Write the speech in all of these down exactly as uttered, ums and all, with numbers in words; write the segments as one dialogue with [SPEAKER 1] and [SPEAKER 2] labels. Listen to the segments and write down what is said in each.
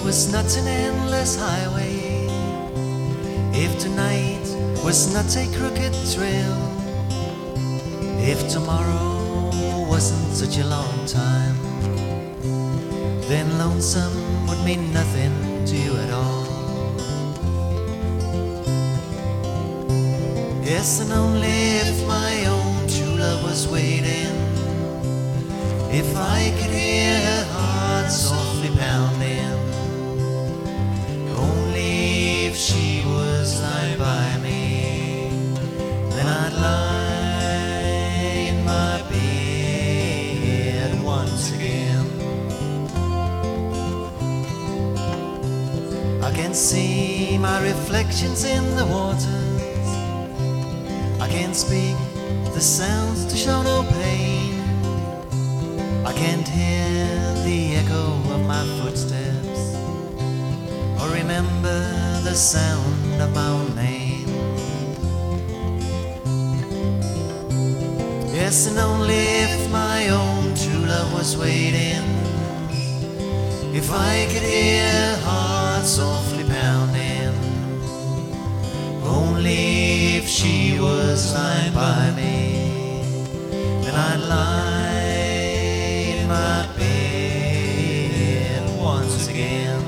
[SPEAKER 1] was not an endless highway, if tonight was not a crooked trail, if tomorrow wasn't such a long time, then lonesome would mean nothing to you at all. Yes, and only if my own true love was waiting, if I could hear her heart softly pounding, only if she was lying by me, then I'd lie in my bed once again. I can see my reflections in the waters, I can't speak the sounds to show no pain, I can't hear the echo of my footsteps, or remember the sound of my own name. Yes, and only if my own true love was waiting, if I could hear her heart softly pounding, only if she was lying by me, then I'd lie in my bed once again.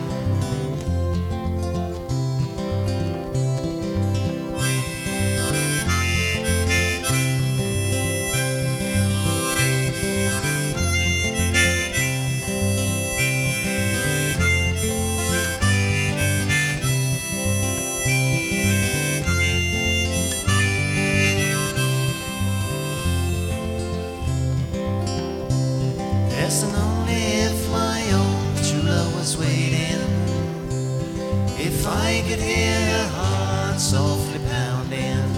[SPEAKER 1] Yes, and only if my own true love was waiting, if I could hear her heart softly pounding,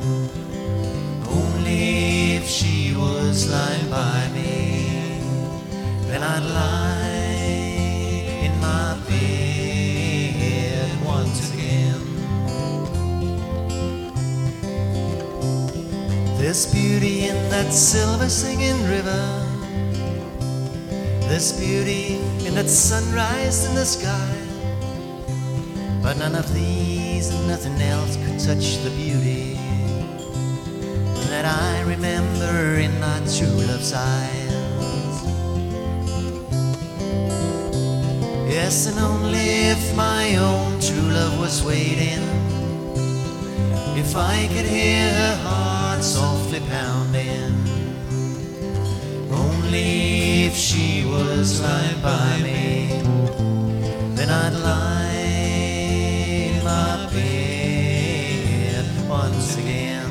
[SPEAKER 1] only if she was lying by me, then I'd lie in my bed once again. There's beauty in that silver singing river, there's beauty in that sunrise in the sky, but none of these and nothing else could touch the beauty that I remember in my true love's eyes. Yes, and only if my own true love was waiting, if I could hear her heart softly pounding, only if she was lying by me, then I'd lie in my bed once again.